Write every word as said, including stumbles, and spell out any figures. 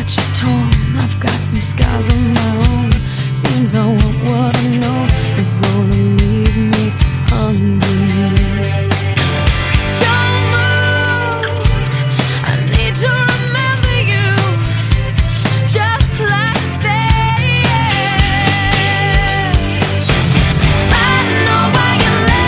touch your tone. I've got some scars of my own. Seems I want what I know is gonna